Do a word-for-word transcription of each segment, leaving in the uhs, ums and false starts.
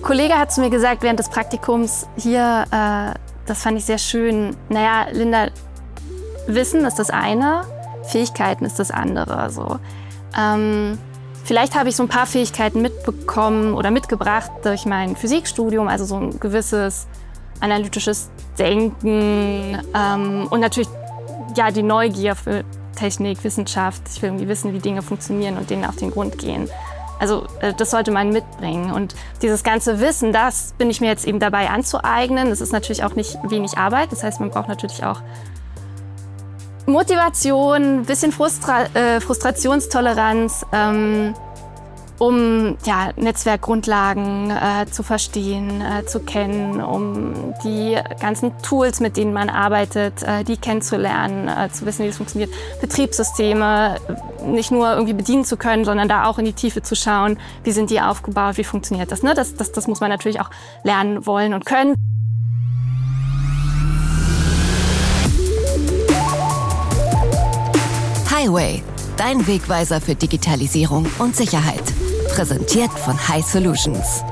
Kollege hat zu mir gesagt während des Praktikums hier, äh, das fand ich sehr schön, naja, Linda, Wissen ist das eine, Fähigkeiten ist das andere. So. Ähm, vielleicht habe ich so ein paar Fähigkeiten mitbekommen oder mitgebracht durch mein Physikstudium, also so ein gewisses analytisches Denken ähm, und natürlich ja, die Neugier für Technik, Wissenschaft. Ich will irgendwie wissen, wie Dinge funktionieren und denen auf den Grund gehen. Also das sollte man mitbringen. Und dieses ganze Wissen, das bin ich mir jetzt eben dabei anzueignen. Das ist natürlich auch nicht wenig Arbeit. Das heißt, man braucht natürlich auch Motivation, ein bisschen Frustra- äh, Frustrationstoleranz, ähm, um ja, Netzwerkgrundlagen äh, zu verstehen, äh, zu kennen, um die ganzen Tools, mit denen man arbeitet, äh, die kennenzulernen, äh, zu wissen, wie das funktioniert, Betriebssysteme nicht nur irgendwie bedienen zu können, sondern da auch in die Tiefe zu schauen, wie sind die aufgebaut, wie funktioniert das. Ne? Das, das, das muss man natürlich auch lernen wollen und können. Highway, dein Wegweiser für Digitalisierung und Sicherheit. Präsentiert von High Solutions.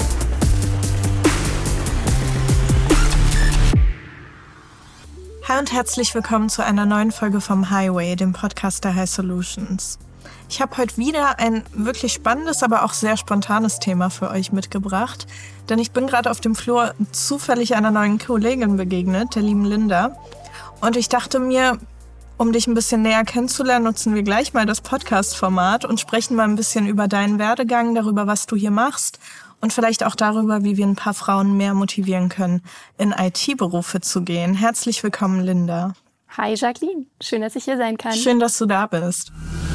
Hi und herzlich willkommen zu einer neuen Folge vom Highway, dem Podcast der High Solutions. Ich habe heute wieder ein wirklich spannendes, aber auch sehr spontanes Thema für euch mitgebracht, denn ich bin gerade auf dem Flur zufällig einer neuen Kollegin begegnet, der lieben Linda. Und ich dachte mir, um dich ein bisschen näher kennenzulernen, nutzen wir gleich mal das Podcast-Format und sprechen mal ein bisschen über deinen Werdegang, darüber, was du hier machst und vielleicht auch darüber, wie wir ein paar Frauen mehr motivieren können, in I T-Berufe zu gehen. Herzlich willkommen, Linda. Hi Jacqueline, schön, dass ich hier sein kann. Schön, dass du da bist.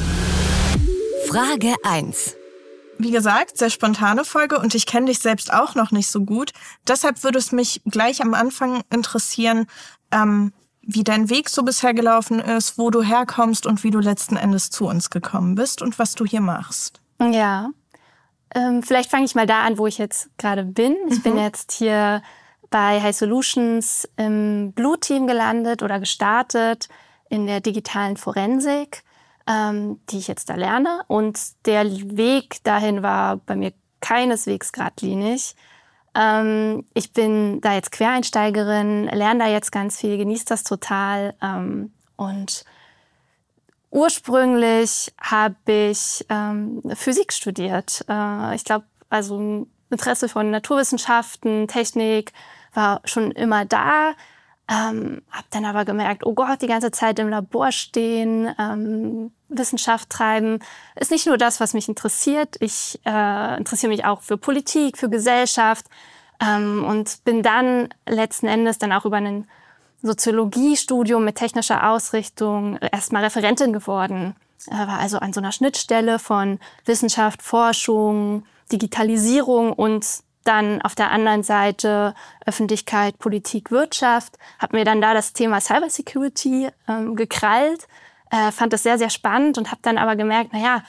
Frage eins. Wie gesagt, sehr spontane Folge und ich kenne dich selbst auch noch nicht so gut. Deshalb würde es mich gleich am Anfang interessieren, ähm, wie dein Weg so bisher gelaufen ist, wo du herkommst und wie du letzten Endes zu uns gekommen bist und was du hier machst. Ja, ähm, vielleicht fange ich mal da an, wo ich jetzt gerade bin. Ich mhm. bin jetzt hier bei High Solutions im Blue-Team gelandet oder gestartet in der digitalen Forensik, ähm, die ich jetzt da lerne. Und der Weg dahin war bei mir keineswegs geradlinig. Ähm, ich bin da jetzt Quereinsteigerin, lerne da jetzt ganz viel, genieße das total. Ähm, und ursprünglich habe ich ähm, Physik studiert. Äh, ich glaube, also ein Interesse von Naturwissenschaften, Technik war schon immer da. Ähm, habe dann aber gemerkt, oh Gott, die ganze Zeit im Labor stehen, ähm, Wissenschaft treiben, ist nicht nur das, was mich interessiert. Ich äh, interessiere mich auch für Politik, für Gesellschaft ähm, und bin dann letzten Endes dann auch über ein Soziologiestudium mit technischer Ausrichtung erstmal Referentin geworden. Äh, war also an so einer Schnittstelle von Wissenschaft, Forschung, Digitalisierung und dann auf der anderen Seite Öffentlichkeit, Politik, Wirtschaft. Habe mir dann da das Thema Cybersecurity ähm, gekrallt, äh, fand das sehr, sehr spannend und habe dann aber gemerkt, naja,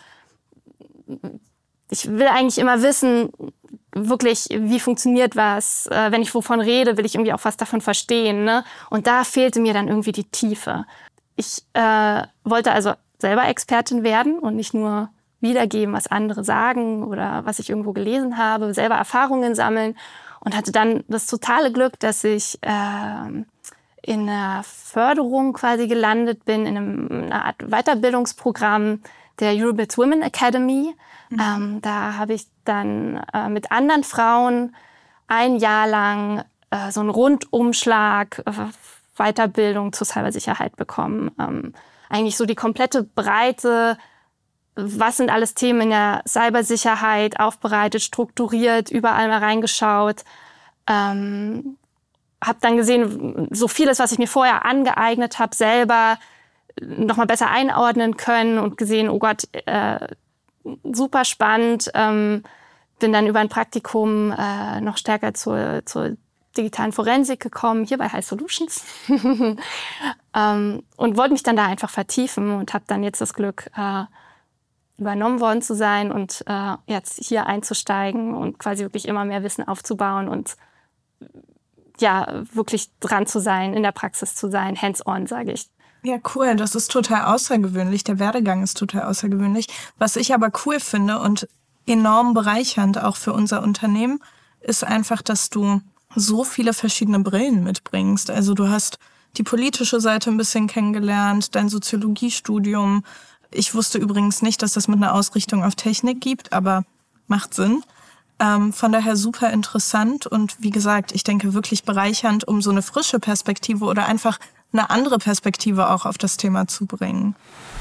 ich will eigentlich immer wissen, wirklich, wie funktioniert was. Äh, wenn ich wovon rede, will ich irgendwie auch was davon verstehen. Ne? Und da fehlte mir dann irgendwie die Tiefe. Ich äh, wollte also selber Expertin werden und nicht nur wiedergeben, was andere sagen oder was ich irgendwo gelesen habe, selber Erfahrungen sammeln und hatte dann das totale Glück, dass ich äh, in einer Förderung quasi gelandet bin, in einem, einer Art Weiterbildungsprogramm der Eurobits Women Academy. Mhm. Ähm, da habe ich dann äh, mit anderen Frauen ein Jahr lang äh, so einen Rundumschlag, äh, Weiterbildung zur Cybersicherheit bekommen. Ähm, eigentlich so die komplette Breite. Was sind alles Themen in der Cybersicherheit, aufbereitet, strukturiert, überall mal reingeschaut. Ähm, habe dann gesehen, so vieles, was ich mir vorher angeeignet habe, selber noch mal besser einordnen können und gesehen, oh Gott, äh, super spannend. Ähm, bin dann über ein Praktikum äh, noch stärker zur, zur digitalen Forensik gekommen, hier bei High Solutions. ähm, und wollte mich dann da einfach vertiefen und habe dann jetzt das Glück, äh, übernommen worden zu sein und äh, jetzt hier einzusteigen und quasi wirklich immer mehr Wissen aufzubauen und ja, wirklich dran zu sein, in der Praxis zu sein, hands-on, sage ich. Ja, cool. Das ist total außergewöhnlich. Der Werdegang ist total außergewöhnlich. Was ich aber cool finde und enorm bereichernd auch für unser Unternehmen, ist einfach, dass du so viele verschiedene Brillen mitbringst. Also du hast die politische Seite ein bisschen kennengelernt, dein Soziologiestudium. Ich wusste übrigens nicht, dass das mit einer Ausrichtung auf Technik gibt, aber macht Sinn. Ähm, von daher super interessant und wie gesagt, ich denke wirklich bereichernd, um so eine frische Perspektive oder einfach eine andere Perspektive auch auf das Thema zu bringen.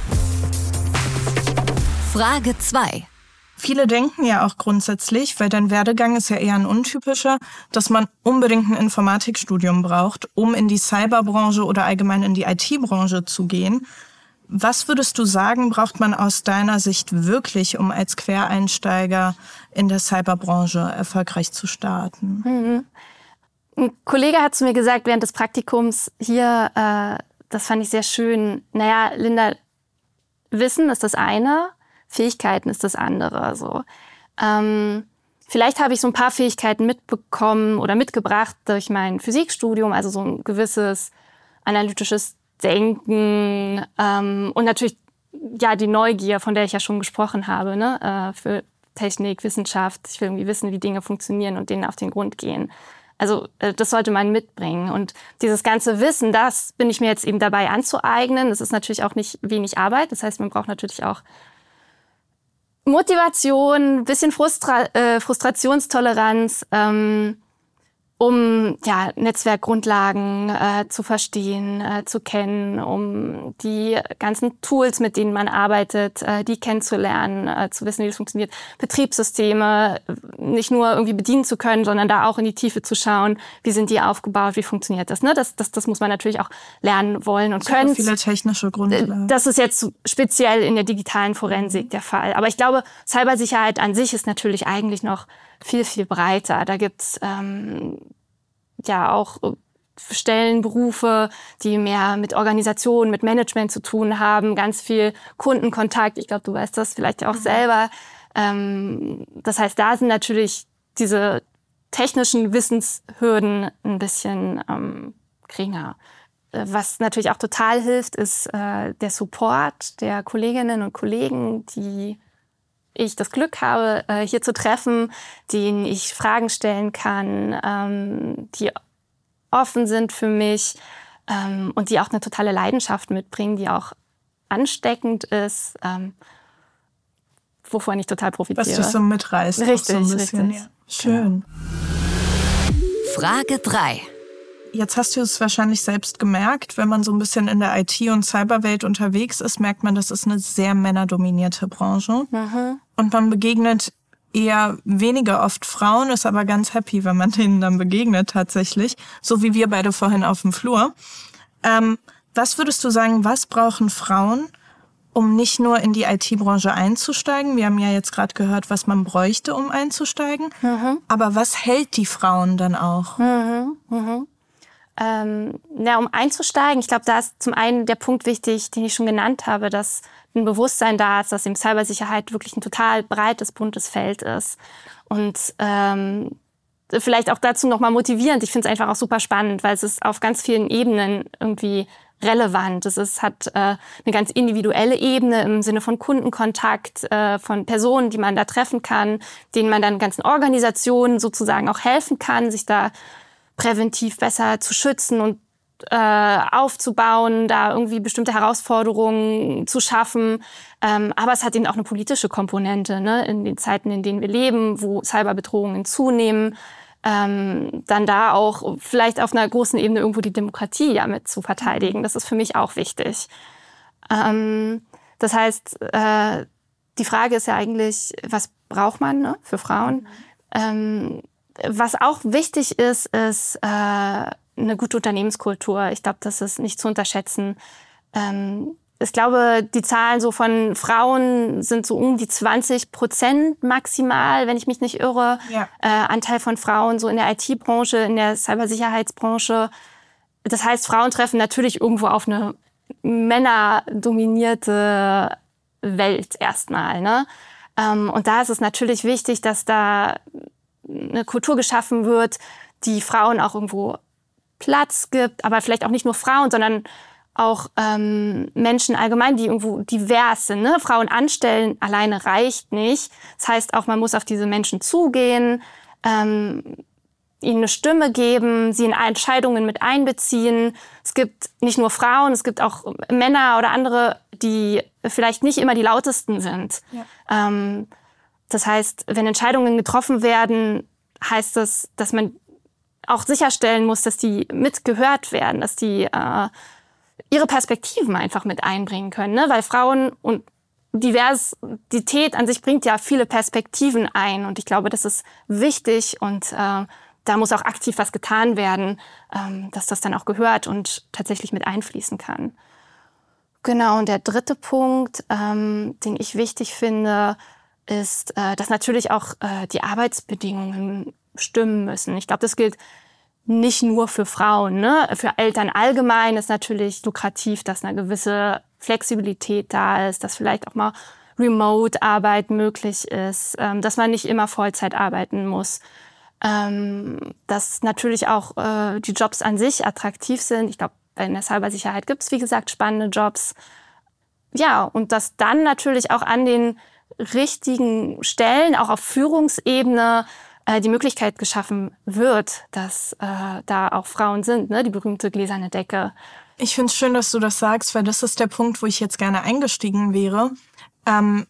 Frage zwei. Viele denken ja auch grundsätzlich, weil dein Werdegang ist ja eher ein untypischer, dass man unbedingt ein Informatikstudium braucht, um in die Cyberbranche oder allgemein in die I T-Branche zu gehen. Was würdest du sagen, braucht man aus deiner Sicht wirklich, um als Quereinsteiger in der Cyberbranche erfolgreich zu starten? Mhm. Ein Kollege hat zu mir gesagt während des Praktikums hier, äh, das fand ich sehr schön, naja, Linda, Wissen ist das eine, Fähigkeiten ist das andere. So. Ähm, vielleicht habe ich so ein paar Fähigkeiten mitbekommen oder mitgebracht durch mein Physikstudium, also so ein gewisses analytisches Denken ähm, und natürlich ja die Neugier, von der ich ja schon gesprochen habe, ne? äh, für Technik, Wissenschaft. Ich will irgendwie wissen, wie Dinge funktionieren und denen auf den Grund gehen. Also äh, das sollte man mitbringen. Und dieses ganze Wissen, das bin ich mir jetzt eben dabei anzueignen. Das ist natürlich auch nicht wenig Arbeit. Das heißt, man braucht natürlich auch Motivation, ein bisschen Frustra äh, Frustrationstoleranz, ähm, um ja, Netzwerkgrundlagen äh, zu verstehen, äh, zu kennen, um die ganzen Tools, mit denen man arbeitet, äh, die kennenzulernen, äh, zu wissen, wie das funktioniert, Betriebssysteme nicht nur irgendwie bedienen zu können, sondern da auch in die Tiefe zu schauen, wie sind die aufgebaut, wie funktioniert das. Ne? Das, das, das muss man natürlich auch lernen wollen und können. Viele technische Grundlagen. Das ist jetzt speziell in der digitalen Forensik der Fall. Aber ich glaube, Cybersicherheit an sich ist natürlich eigentlich noch viel, viel breiter. Da gibt's ähm, ja auch Stellenberufe, die mehr mit Organisation, mit Management zu tun haben, ganz viel Kundenkontakt. Ich glaube, du weißt das vielleicht auch mhm. selber. Ähm, das heißt, da sind natürlich diese technischen Wissenshürden ein bisschen ähm, geringer. Was natürlich auch total hilft, ist äh, der Support der Kolleginnen und Kollegen, die ich das Glück habe, äh, hier zu treffen, denen ich Fragen stellen kann, ähm, die offen sind für mich ähm, und die auch eine totale Leidenschaft mitbringen, die auch ansteckend ist, ähm, wovon ich total profitiere. Was dich so mitreißt. Richtig, so ein bisschen. richtig. Ja. Schön. Genau. Frage drei. Jetzt hast du es wahrscheinlich selbst gemerkt, wenn man so ein bisschen in der I T- und Cyberwelt unterwegs ist, merkt man, das ist eine sehr männerdominierte Branche. Mhm. Und man begegnet eher weniger oft Frauen, ist aber ganz happy, wenn man denen dann begegnet tatsächlich. So wie wir beide vorhin auf dem Flur. Ähm, was würdest du sagen, was brauchen Frauen, um nicht nur in die I T-Branche einzusteigen? Wir haben ja jetzt gerade gehört, was man bräuchte, um einzusteigen. Mhm. Aber was hält die Frauen dann auch? Mhm. Mhm. Ähm, ja, um einzusteigen, ich glaube, da ist zum einen der Punkt wichtig, den ich schon genannt habe, dass ein Bewusstsein da ist, dass eben Cybersicherheit wirklich ein total breites, buntes Feld ist. Und ähm, vielleicht auch dazu nochmal motivierend. Ich finde es einfach auch super spannend, weil es ist auf ganz vielen Ebenen irgendwie relevant. Es ist, hat äh, eine ganz individuelle Ebene im Sinne von Kundenkontakt, äh, von Personen, die man da treffen kann, denen man dann ganzen Organisationen sozusagen auch helfen kann, sich da präventiv besser zu schützen und äh, aufzubauen, da irgendwie bestimmte Herausforderungen zu schaffen. Ähm, aber es hat eben auch eine politische Komponente, ne? In den Zeiten, in denen wir leben, wo Cyberbedrohungen zunehmen, ähm, dann da auch vielleicht auf einer großen Ebene irgendwo die Demokratie ja mit zu verteidigen. Das ist für mich auch wichtig. Ähm, das heißt, äh, die Frage ist ja eigentlich, was braucht man, ne, für Frauen? Mhm. Ähm, Was auch wichtig ist, ist äh, eine gute Unternehmenskultur. Ich glaube, das ist nicht zu unterschätzen. Ähm, ich glaube, die Zahlen so von Frauen sind so um die zwanzig Prozent maximal, wenn ich mich nicht irre. Ja. Äh, Anteil von Frauen so in der I T-Branche, in der Cybersicherheitsbranche. Das heißt, Frauen treffen natürlich irgendwo auf eine männerdominierte Welt erstmal, ne? Ähm, und da ist es natürlich wichtig, dass da eine Kultur geschaffen wird, die Frauen auch irgendwo Platz gibt, aber vielleicht auch nicht nur Frauen, sondern auch ähm, Menschen allgemein, die irgendwo divers sind. Ne? Frauen anstellen alleine reicht nicht. Das heißt auch, man muss auf diese Menschen zugehen, ähm, ihnen eine Stimme geben, sie in Entscheidungen mit einbeziehen. Es gibt nicht nur Frauen, es gibt auch Männer oder andere, die vielleicht nicht immer die lautesten sind. Ja. Ähm, das heißt, wenn Entscheidungen getroffen werden, heißt das, dass man auch sicherstellen muss, dass die mitgehört werden, dass die äh, ihre Perspektiven einfach mit einbringen können. Ne? Weil Frauen und Diversität an sich bringt ja viele Perspektiven ein. Und ich glaube, das ist wichtig und äh, da muss auch aktiv was getan werden, ähm, dass das dann auch gehört und tatsächlich mit einfließen kann. Genau, und der dritte Punkt, ähm, den ich wichtig finde, ist, äh, dass natürlich auch äh, die Arbeitsbedingungen stimmen müssen. Ich glaube, das gilt nicht nur für Frauen. Ne? Für Eltern allgemein ist natürlich lukrativ, dass eine gewisse Flexibilität da ist, dass vielleicht auch mal Remote-Arbeit möglich ist, ähm, dass man nicht immer Vollzeit arbeiten muss. Ähm, dass natürlich auch äh, die Jobs an sich attraktiv sind. Ich glaube, in der Cybersicherheit gibt es, wie gesagt, spannende Jobs. Ja, und dass dann natürlich auch an den richtigen Stellen, auch auf Führungsebene, äh, die Möglichkeit geschaffen wird, dass äh, da auch Frauen sind, ne? Die berühmte gläserne Decke. Ich finde es schön, dass du das sagst, weil das ist der Punkt, wo ich jetzt gerne eingestiegen wäre. Ähm,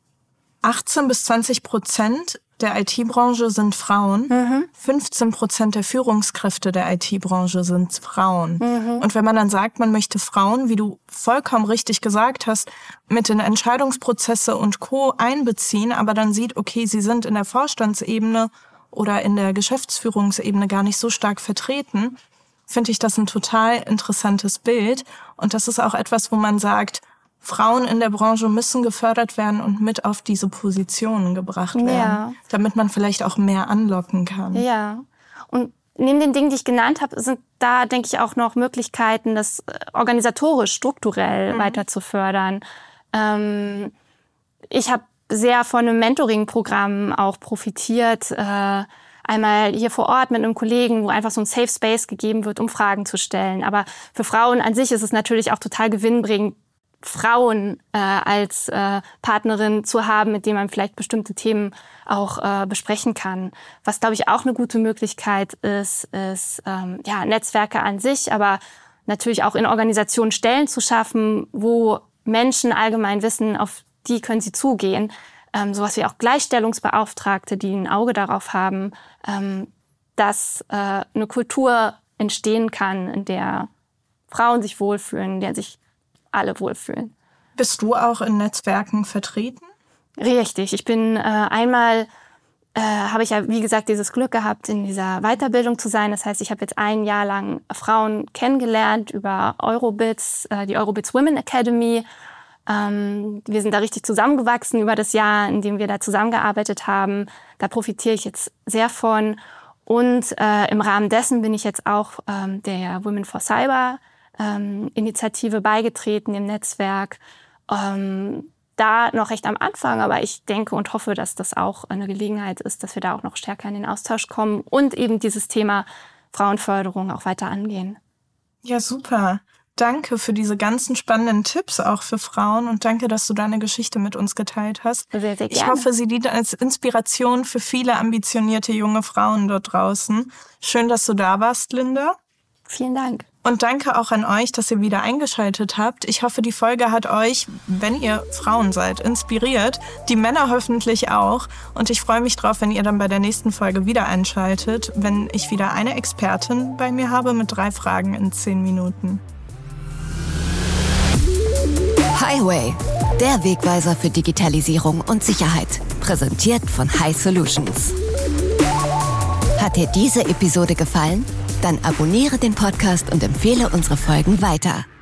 achtzehn bis zwanzig Prozent der I T-Branche sind Frauen. Mhm. fünfzehn Prozent der Führungskräfte der I T-Branche sind Frauen. Mhm. Und wenn man dann sagt, man möchte Frauen, wie du vollkommen richtig gesagt hast, mit in Entscheidungsprozesse und Co. einbeziehen, aber dann sieht, okay, sie sind in der Vorstandsebene oder in der Geschäftsführungsebene gar nicht so stark vertreten, finde ich das ein total interessantes Bild. Und das ist auch etwas, wo man sagt, Frauen in der Branche müssen gefördert werden und mit auf diese Positionen gebracht werden, ja. damit man vielleicht auch mehr anlocken kann. Ja, und neben den Dingen, die ich genannt habe, sind da, denke ich, auch noch Möglichkeiten, das organisatorisch, strukturell mhm. weiter zu fördern. Ähm, ich habe sehr von einem Mentoring-Programm auch profitiert, äh, einmal hier vor Ort mit einem Kollegen, wo einfach so ein Safe Space gegeben wird, um Fragen zu stellen. Aber für Frauen an sich ist es natürlich auch total gewinnbringend, Frauen äh, als äh, Partnerin zu haben, mit denen man vielleicht bestimmte Themen auch äh, besprechen kann. Was, glaube ich, auch eine gute Möglichkeit ist, ist ähm, ja, Netzwerke an sich, aber natürlich auch in Organisationen Stellen zu schaffen, wo Menschen allgemein wissen, auf die können sie zugehen. Ähm, sowas wie auch Gleichstellungsbeauftragte, die ein Auge darauf haben, ähm, dass äh, eine Kultur entstehen kann, in der Frauen sich wohlfühlen, in der sich alle wohlfühlen. Bist du auch in Netzwerken vertreten? Richtig. Ich bin äh, einmal, äh, habe ich ja wie gesagt dieses Glück gehabt, in dieser Weiterbildung zu sein. Das heißt, ich habe jetzt ein Jahr lang Frauen kennengelernt über Eurobits, äh, die Eurobits Women Academy. Ähm, wir sind da richtig zusammengewachsen über das Jahr, in dem wir da zusammengearbeitet haben. Da profitiere ich jetzt sehr von. Und äh, im Rahmen dessen bin ich jetzt auch ähm, der Women for Cyber Ähm, Initiative beigetreten im Netzwerk. Ähm, da noch recht am Anfang, aber ich denke und hoffe, dass das auch eine Gelegenheit ist, dass wir da auch noch stärker in den Austausch kommen und eben dieses Thema Frauenförderung auch weiter angehen. Ja, super. Danke für diese ganzen spannenden Tipps auch für Frauen und danke, dass du deine Geschichte mit uns geteilt hast. Sehr, sehr gerne. Ich hoffe, sie dient als Inspiration für viele ambitionierte junge Frauen dort draußen. Schön, dass du da warst, Linda. Vielen Dank. Und danke auch an euch, dass ihr wieder eingeschaltet habt. Ich hoffe, die Folge hat euch, wenn ihr Frauen seid, inspiriert. Die Männer hoffentlich auch. Und ich freue mich drauf, wenn ihr dann bei der nächsten Folge wieder einschaltet, wenn ich wieder eine Expertin bei mir habe mit drei Fragen in zehn Minuten. Highway, der Wegweiser für Digitalisierung und Sicherheit. Präsentiert von High Solutions. Hat dir diese Episode gefallen? Dann abonniere den Podcast und empfehle unsere Folgen weiter.